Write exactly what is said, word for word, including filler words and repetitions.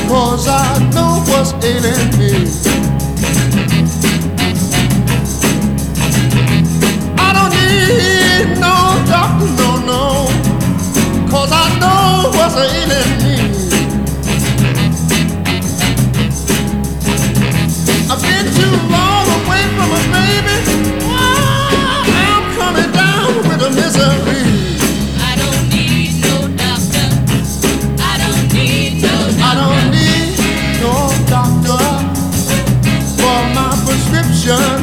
'cause I know what's ailing me. I don't need no doctor, no, no, 'cause I know what's ailing me. I've been too long away from a baby. Oh, I'm coming down with a misery. I don't need no doctor. I don't need no doctor. I don't need no doctor for my prescription.